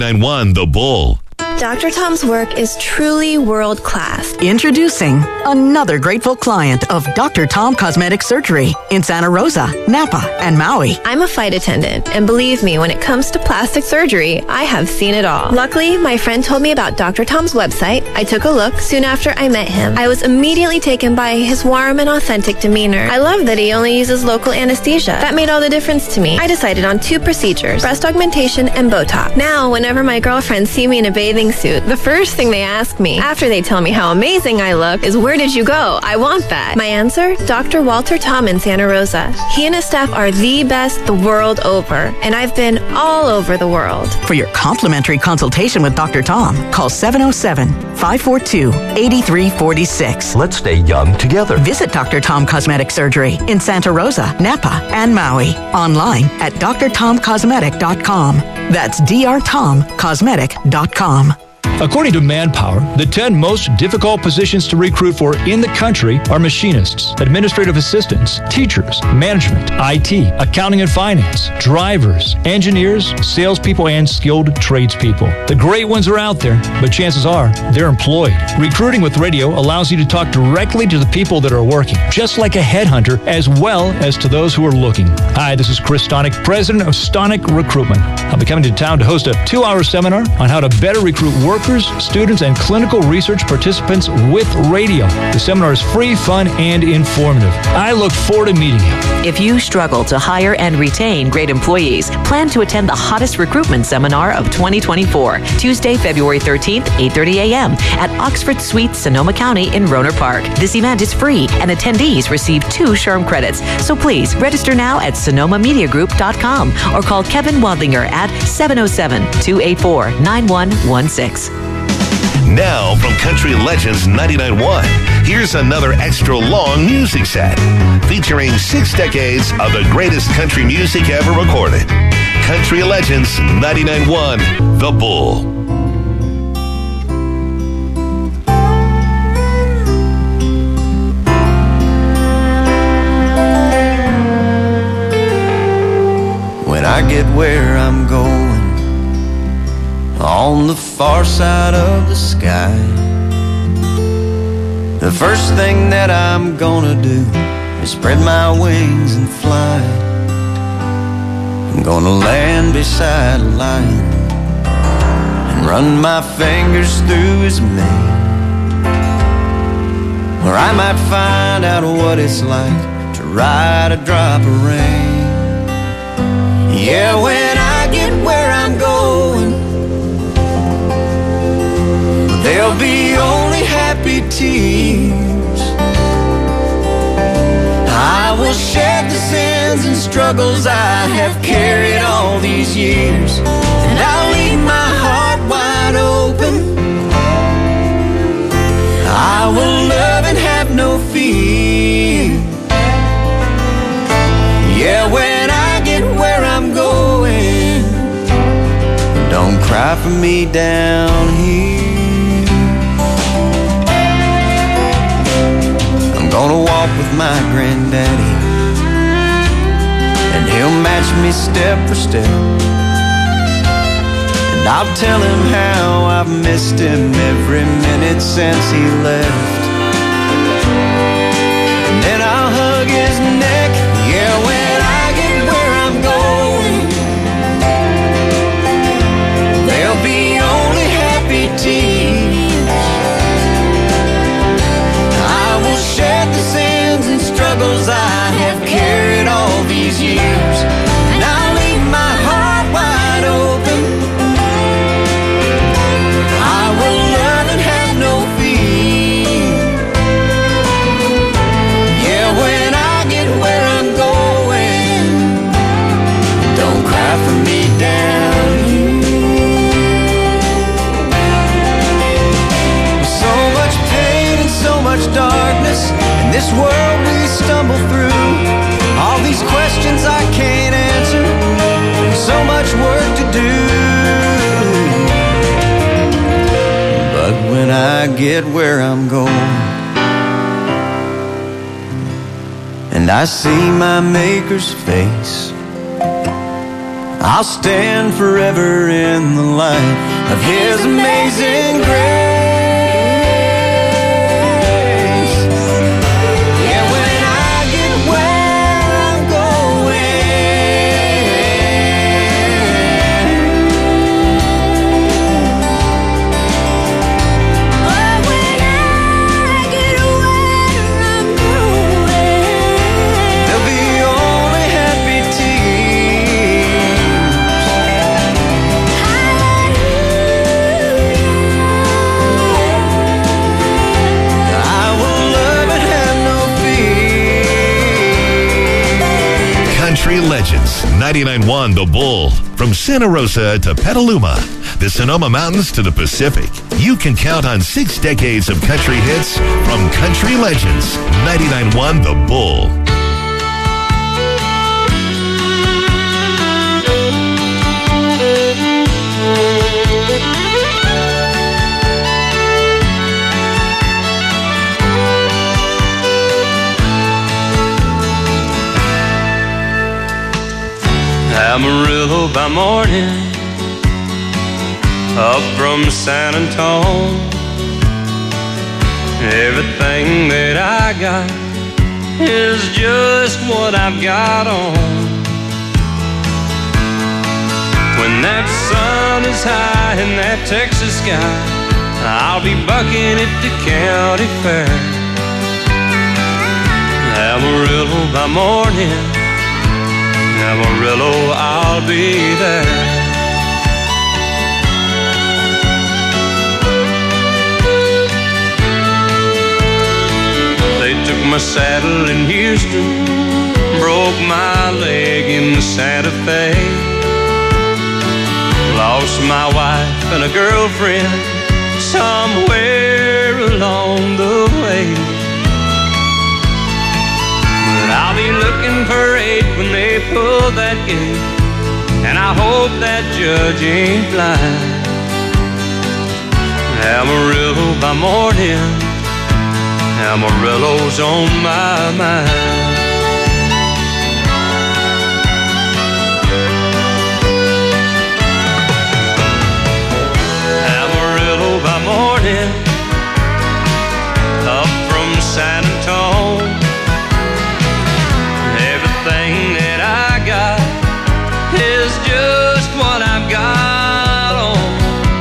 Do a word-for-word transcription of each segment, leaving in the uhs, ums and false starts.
ninety-one The Bull. Doctor Tom's work is truly world-class. Introducing another grateful client of Doctor Tom Cosmetic Surgery in Santa Rosa, Napa, and Maui. I'm a flight attendant, and believe me, when it comes to plastic surgery, I have seen it all. Luckily, my friend told me about Doctor Tom's website. I took a look soon after I met him. I was immediately taken by his warm and authentic demeanor. I love that he only uses local anesthesia. That made all the difference to me. I decided on two procedures, breast augmentation and Botox. Now, whenever my girlfriends see me in a bathing suit, the first thing they ask me, after they tell me how amazing I look, is where did you go? I want that. My answer? Doctor Walter Tom in Santa Rosa. He and his staff are the best the world over, and I've been all over the world. For your complimentary consultation with Doctor Tom, call seven oh seven, five four two, eight three four six. Let's stay young together. Visit Doctor Tom Cosmetic Surgery in Santa Rosa, Napa, and Maui. Online at d r tom cosmetic dot com. That's d r tom cosmetic dot com. According to Manpower, the ten most difficult positions to recruit for in the country are machinists, administrative assistants, teachers, management, I T, accounting and finance, drivers, engineers, salespeople, and skilled tradespeople. The great ones are out there, but chances are they're employed. Recruiting with radio allows you to talk directly to the people that are working, just like a headhunter, as well as to those who are looking. Hi, this is Chris Stonick, president of Stonick Recruitment. I'll be coming to town to host a two-hour seminar on how to better recruit workers, students, and clinical research participants with radio. The seminar is free, fun, and informative. I look forward to meeting you. If you struggle to hire and retain great employees, plan to attend the hottest recruitment seminar of twenty twenty-four, Tuesday, February thirteenth, eight thirty a.m. at Oxford Suite, Sonoma County in Rohnert Park. This event is free, and attendees receive two SHRM credits. So please register now at sonoma media group dot com or call Kevin Wadlinger at seven oh seven, two eight four, nine one one six. Now from Country Legends ninety-nine point one, here's another extra long music set featuring six decades of the greatest country music ever recorded. Country Legends ninety-nine point one, The Bull. When I get where I'm going, on the far side of the sky, the first thing that I'm gonna do is spread my wings and fly. I'm gonna land beside a lion and run my fingers through his mane, where I might find out what it's like to ride a drop of rain. Yeah, when I get where I'm going, there'll be only happy tears. I will shed the sins and struggles I have carried all these years, and I'll leave my heart wide open. I will love and have no fear. Yeah, when I get where I'm going, don't cry for me down here. Gonna walk with my granddaddy, and he'll match me step for step, and I'll tell him how I've missed him every minute since he left. And then I'll hug his neck. Yeah, when I get where I'm going, there'll be only happy tears. Shed the sins and struggles I have carried all these years, and I'll leave my heart wide open. I will love and have no fear. Yeah, when I get where I'm going, don't cry for me down here. So much pain and so much darkness in this world we stumble through, all these questions I can't answer, and so much work to do. But when I get where I'm going, and I see my Maker's face, I'll stand forever in the light of His amazing grace. Yeah, when I get where I'm going, oh, when I get where I'm going, there'll be only happy tears. I will love and have no fear. Country Legends, ninety-nine point one The Bull. From Santa Rosa to Petaluma, the Sonoma Mountains to the Pacific, you can count on six decades of country hits from Country Legends, ninety-nine point one The Bull. Amarillo by morning, up from San Antone. Everything that I got is just what I've got on. When that sun is high in that Texas sky, I'll be bucking at the county fair. Amarillo by morning, Amarillo, I'll be there. They took my saddle in Houston, broke my leg in Santa Fe, lost my wife and a girlfriend somewhere along the way. I'll be looking for eight when they pull that gate, and I hope that judge ain't blind. Amarillo by morning, Amarillo's on my mind. Amarillo by morning, up from San Antone. Everything that I got is just what I've got on.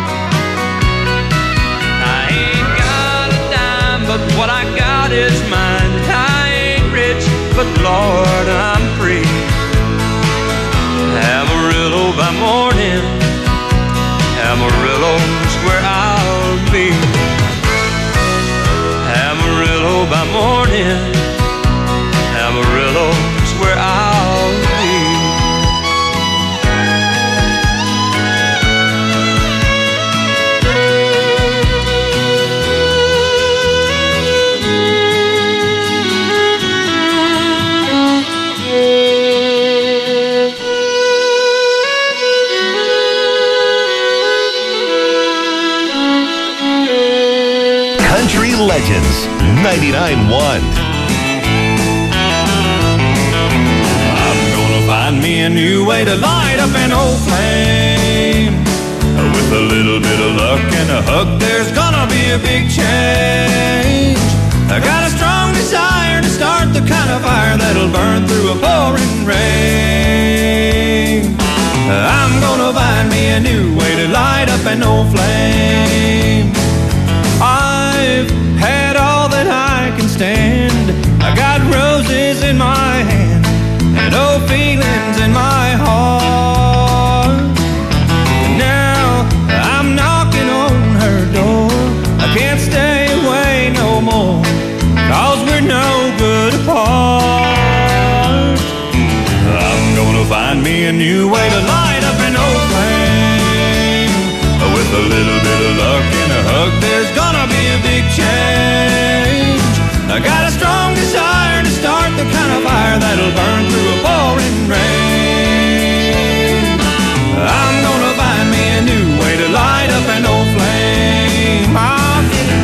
I ain't got a dime, but what I got is mine. I ain't rich, but Lord, I'm free. Amarillo by morning, Amarillo's where I'll be. Amarillo by morning, Amarillo's where I'll be. Country Legends, ninety-nine point one. Find me a new way to light up an old flame. With a little bit of luck and a hug, there's gonna be a big change. I got a strong desire to start the kind of fire that'll burn through a pouring rain. I'm gonna find me a new way to light up an old flame. I've had all that I can stand. I got roses in my hand and old feelings in my heart. Now I'm knocking on her door. I can't stay away no more, 'cause we're no good apart. I'm gonna find me a new way to light up an old flame. With a little bit of luck and a hug, there's gonna be a big change. I got a strong desire to start the kind of fire that'll burn through a pouring rain. I'm gonna find me a new way to light up an old flame. I'll get it.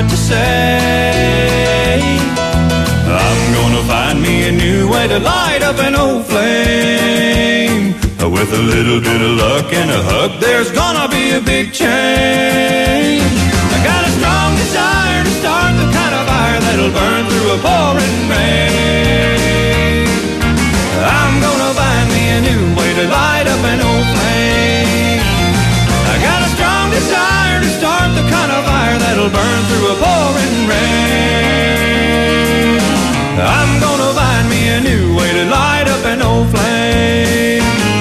what to say. I'm gonna find me a new way to light up an old flame. With a little bit of luck and a hug, there's gonna be a big change. I got a strong desire to start the kind of fire that'll burn through a pouring rain. I'm gonna find me a new way to light up an old flame. I got a strong desire to start the kind of fire that'll burn through a pouring rain. I'm gonna find me a new way to light up an old flame.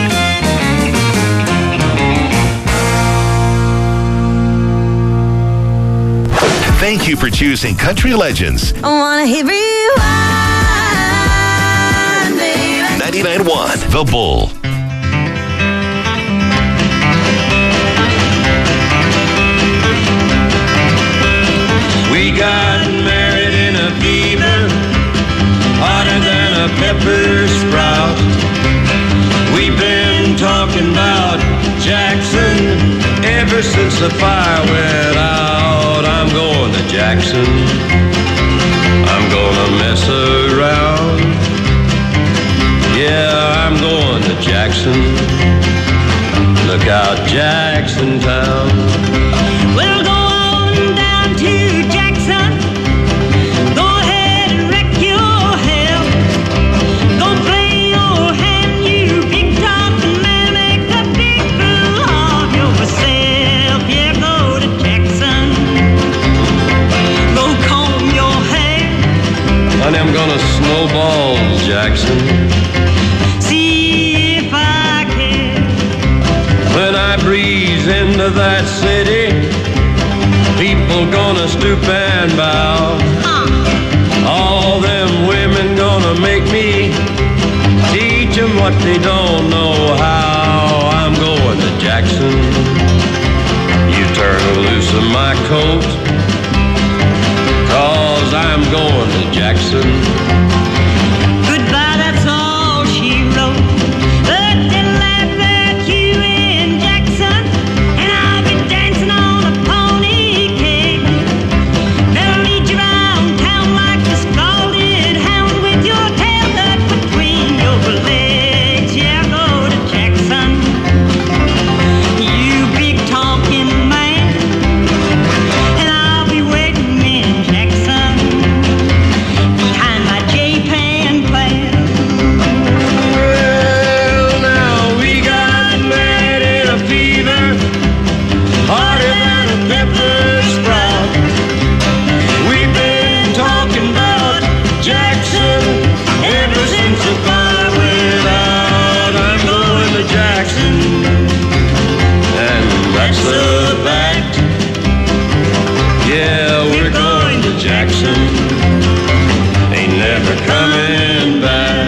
Thank you for choosing Country Legends. I wanna hear rewind, baby. ninety-nine point one The Bull. We got married in a fever, hotter than a pepper sprout. We've been talking about Jackson ever since the fire went out. I'm going to Jackson, I'm gonna mess around. Yeah, I'm going to Jackson, look out Jackson Town. We'll go on down to Jackson. Go ahead and wreck your hell. Go play your hand, you big talking man. Make a big fool of yourself. Yeah, go to Jackson. Go comb your hair. Honey, I'm gonna snowball Jackson. See if I can. When I breeze into that city, people gonna stoop and bow. Uh. All them women gonna make me teach them what they don't know how. I'm going to Jackson. You turn loose of my coat, cause I'm going to Jackson. Goodbye, that's all she wrote. But they'll laugh at you in Jackson, and I'll be dancing on a pony cake. They'll lead you around town like a scalded hound with your tail tucked between your legs. Yeah, go to Jackson, you big talking man, and I'll be waiting in Jackson behind my J-Pan plan. Well, now we got married in a fever, hotter than a pepper sprout. We've been talking about Jackson ever since the fire went out. I'm going to Jackson, and that's a fact. Yeah, we're going to Jackson, ain't never coming back.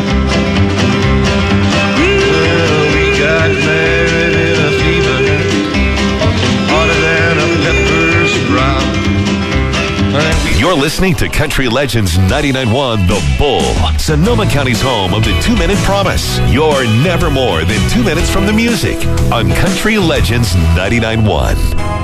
Well, we got married in a fever, hotter than a pepper sprout. You're listening to Country Legends ninety-nine point one The Bull, Sonoma County's home of the two-minute promise. You're never more than two minutes from the music on Country Legends ninety-nine point one.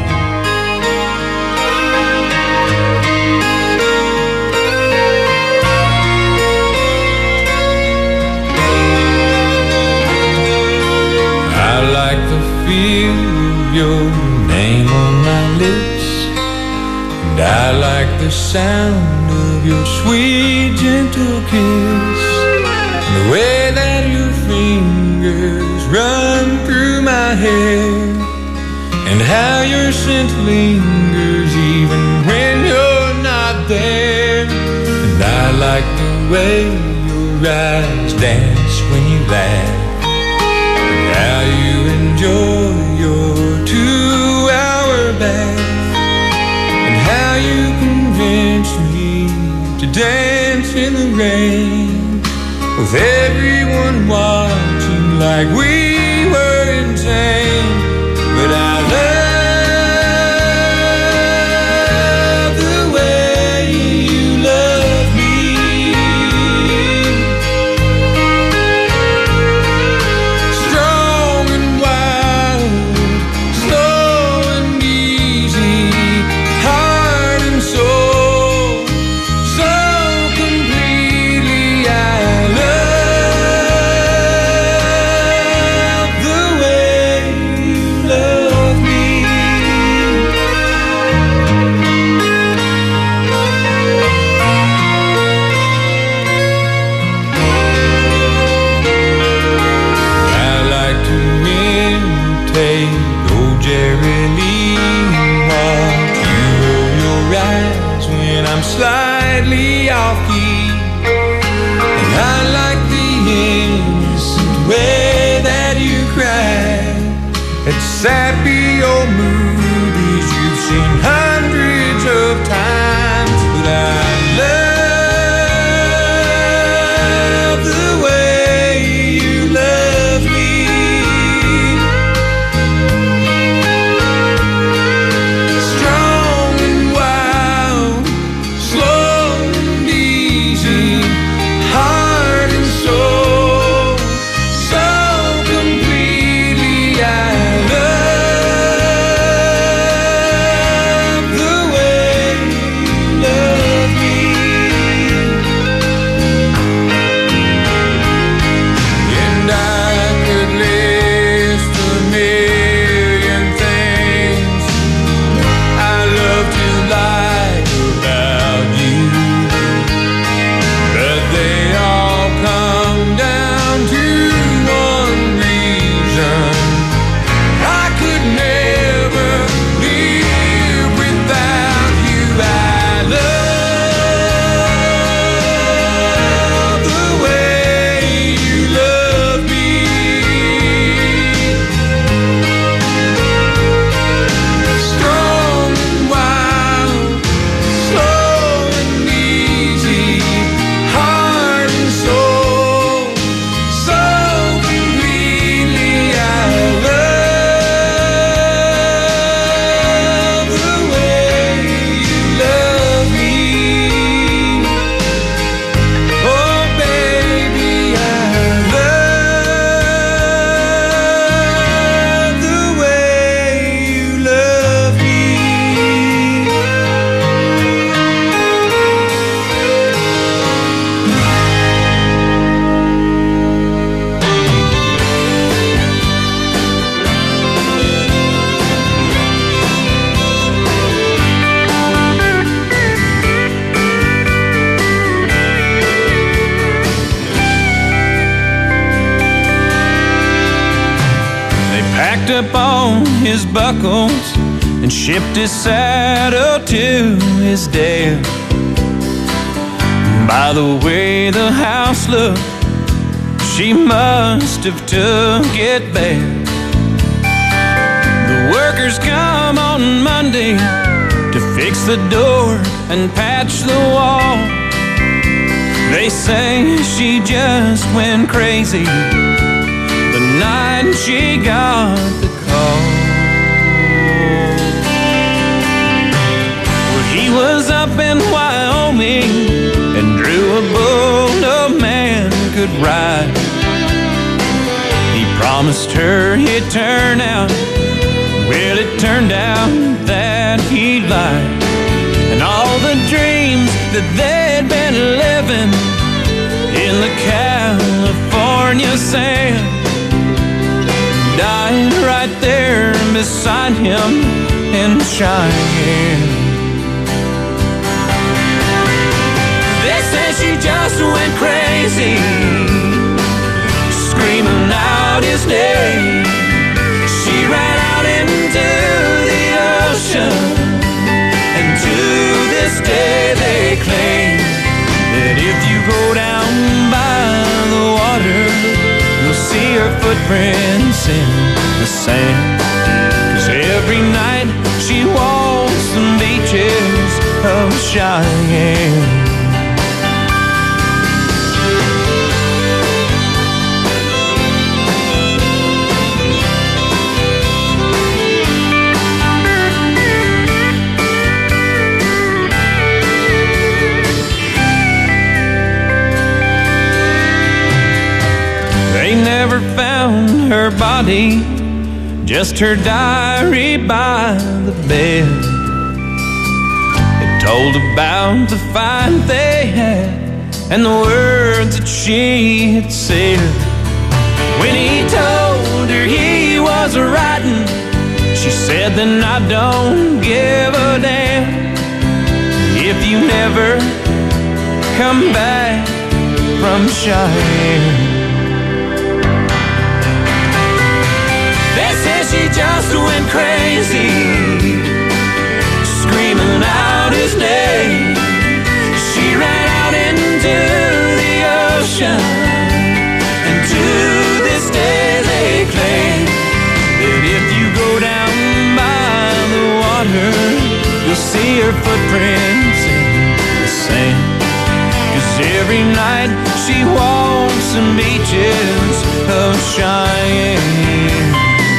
I like the feel of your name on my lips, and I like the sound of your sweet, gentle kiss, and the way that your fingers run through my hair, and how your scent lingers even when you're not there. And I like the way your eyes dance when you laugh, how you enjoy your two-hour bath, and how you convince me to dance in the rain, with everyone watching like we were insane. But I love the way you love me. Strong and wild, slow and easy, hard and I'm slightly off key. And I like the innocent way that you cry at sappy old movies you've seen hundreds of times. But I love the way you love me. Strong and wild, slow and easy, heart and soul, so completely I love the way you love me. And I could list a million things I love to like about you, but they all come down to one reason: I could never live without you. I love the way you love me. Strong and wild, slow and easy, heart and soul, so completely I love the way you love me. Oh baby, I love the way you love me. They packed up all his buckles and shipped his saddle to his dad. By the way the house looked, she must have took it bad. The workers come on Monday to fix the door and patch the wall. They say she just went crazy the night she got the call. Well, he was up in Wyoming and drew a bull no man could ride. He promised her he'd turn out. Well, it turned out that he lied. And all the dreams that they'd been living in the California sand died right there beside him in Cheyenne. They say she just went crazy, screaming out his name. She ran out into the ocean, and to this day they claim that if you go down by the water, you'll see her footprints in the sand. 'Cause every night she walks the beaches of Cheyenne. They never found her body, just her diary by the bed. It told about the fight they had and the words that she had said. When he told her he was riding, she said, "Then I don't give a damn if you never come back from Cheyenne." They say she just went crazy, screaming out his name. her footprints in the sand. 'Cause every night she walks the beaches of Cheyenne.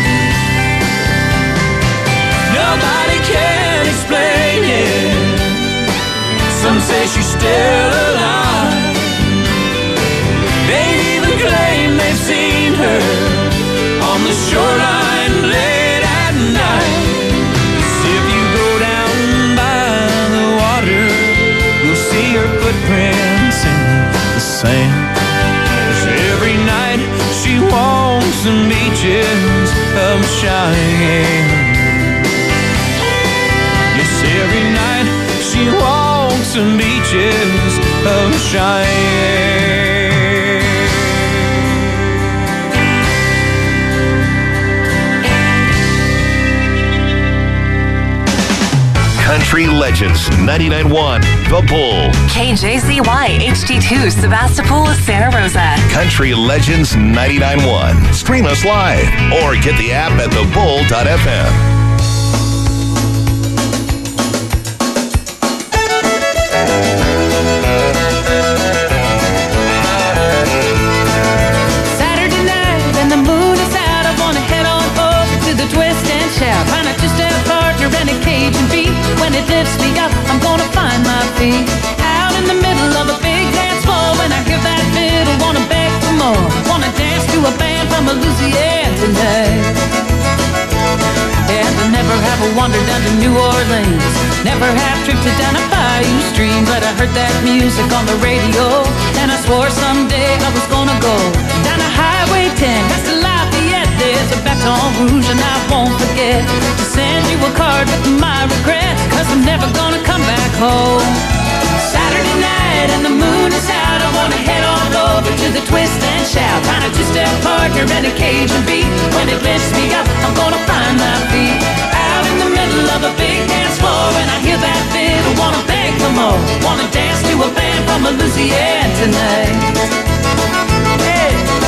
Nobody can explain it. Some say she's still alive. They even claim they've seen her on the shoreline late at night. 'Cause if you go down by the water, you'll see her footprints in the sand. 'Cause every night she walks the beaches of Cheyenne. Yes, every night she walks the beaches of Cheyenne. Country Legends ninety-nine point one, The Bull. K J Z Y H D two, Sebastopol, Santa Rosa. Country Legends ninety-nine point one. Stream us live or get the app at the bull dot f m. Saturday night and the moon is out. I wanna head on over to the twist and shout. Find a two-step partner and a Cajun beat. When it lifts me up, I'm gonna find my feet. Out in the middle of a big dance floor. When I hear that fiddle, wanna beg for more. Wanna dance to a band from Louisiana tonight. And I never have wandered down to New Orleans. Never have drifted down a bayou stream. But I heard that music on the radio, and I swore someday I was gonna go down to Highway ten, past the Lafayette. There's a Baton Rouge and I won't forget to send you a card with my regrets. 'Cause I'm never gonna come back home. Saturday night and the moon is out. I wanna head on over to the twist and shout. Find a two-step partner and a Cajun beat. When it lifts me up, I'm gonna find my feet. Out in the middle of a big dance floor. And I hear that fiddle, wanna beg for more. Wanna dance to a band from Louisiana tonight. Hey.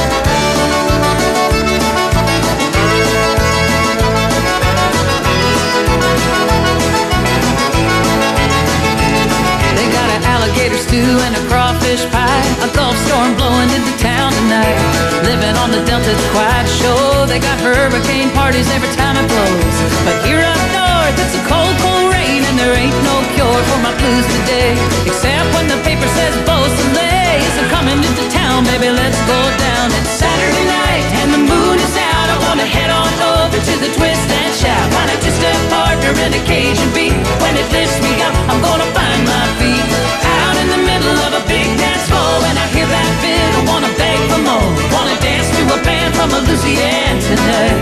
They got an alligator stew and a crawfish pie. A Gulf storm blowing into town tonight. Living on the Delta's quiet show. They got hurricane parties every time it blows. But here up north, it's a cold, cold rain. And there ain't no cure for my blues today. Except when the paper says Beausoleil is coming into town. Baby, let's go down. It's Saturday night and the moon is out. I wanna head on over to the twist and shout. Find a two-step partner and a Cajun beat. When it lifts me up, I'm gonna find my feet. Out in the middle of a big dance floor. And I hear that fiddle, wanna beg for more. Wanna dance to a band from Louisiana tonight.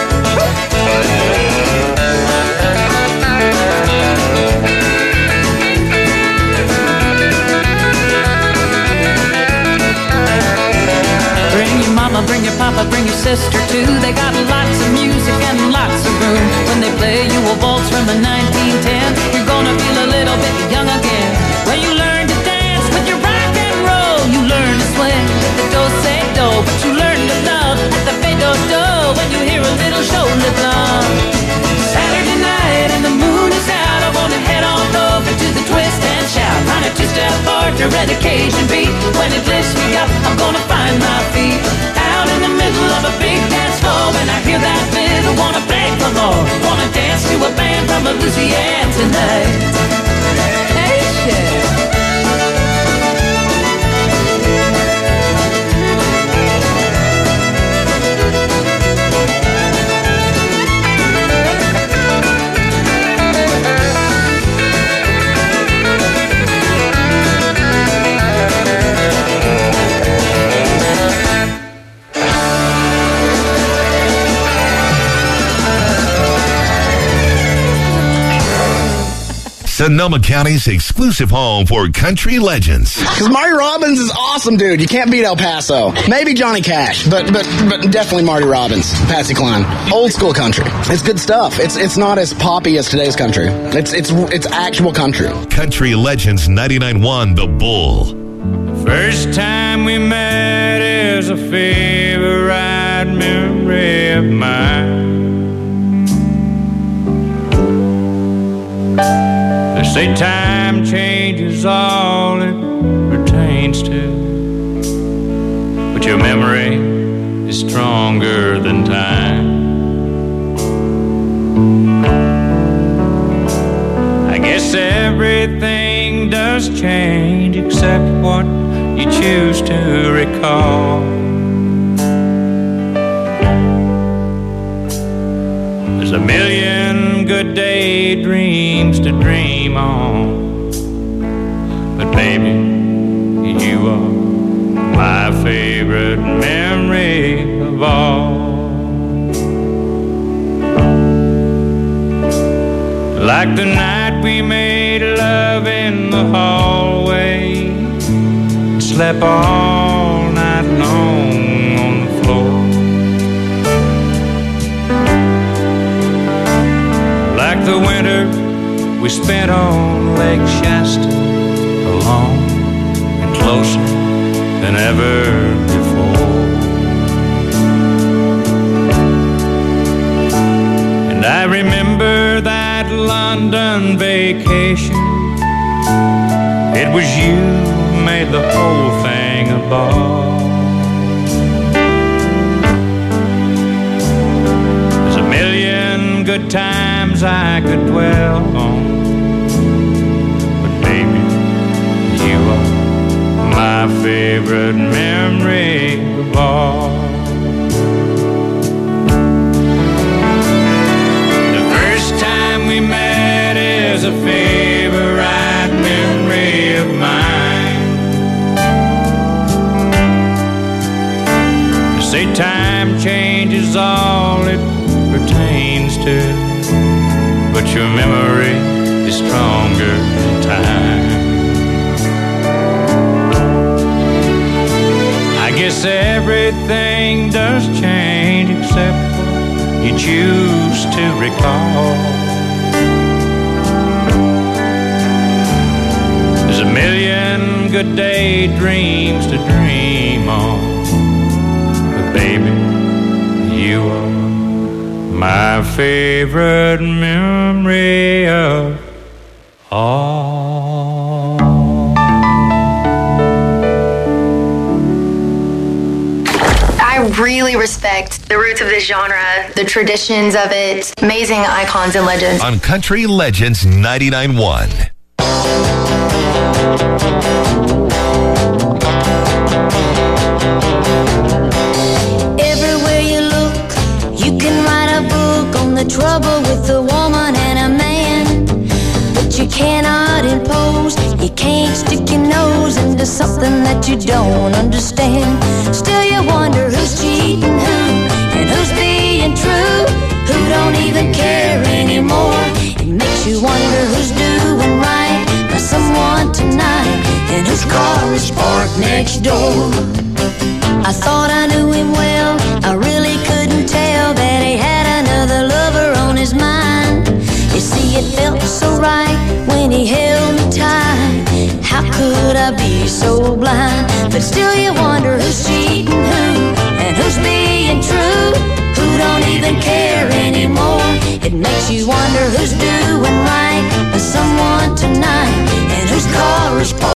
Bring your mama, bring your papa, bring your sister too. They got lots of music and lots of room. When they play you a waltz from the nineteen ten, you're gonna feel a little bit young again. When you learn to dance with your rock and roll, you learn to swing with the do-say-do. But you learn to love at the fade-do-do when you hear a little shoulder thump. Saturday night and the moon is out. I wanna head on over to the twist and shout. Find a two-step partner and a Cajun beat. When it lifts me up, I'm gonna find my feet. Out in the middle of a big dance floor. When I hear that fiddle, wanna beg for more. Wanna dance to a band from Louisiana tonight. Hey, shit. Sonoma County's exclusive home for country legends. Because Marty Robbins is awesome, dude. You can't beat El Paso. Maybe Johnny Cash, but but but definitely Marty Robbins, Patsy Cline. Old school country. It's good stuff. It's it's not as poppy as today's country. It's it's it's actual country. Country Legends ninety-nine point one, The Bull. First time we met is a favorite memory of mine. The Say time changes all it pertains to, but your memory is stronger than time. I guess everything does change except what you choose to recall. There's a million good daydreams to dream on, but baby, you are my favorite memory of all. Like the night we made love in the hallway, slept all night long on the floor. Like the winter we spent on Lake Shasta, alone and closer than ever before. And I remember that London vacation. It was you who made the whole thing a ball. There's a million good times I could dwell on, but baby, you are my favorite memory of all. The first time we met is a favorite memory of mine. They say time changes all it pertains to, but your memory is stronger than time. I guess everything does change except what you choose to recall. There's a million good daydreams to dream on, but baby, you are my favorite memory of all. I really respect the roots of this genre, the traditions of it, amazing icons and legends. On Country Legends ninety-nine point one. Everywhere you look, you can write a book on the trouble with a woman and a man, but you cannot impose, you can't stick your nose into something that you don't understand. Still you wonder who's cheating who, and who's being true, who don't even care anymore. It makes you wonder who's doing right by someone tonight, and whose car is parked next door. I thought I knew him well, I really couldn't tell that he had another lover on his mind. You see, it felt so right when he held me tight. How could I be so blind? But still you wonder who's cheating who, and who's being true, who don't even care anymore. It makes you wonder who's doing right by someone tonight, and whose car is parked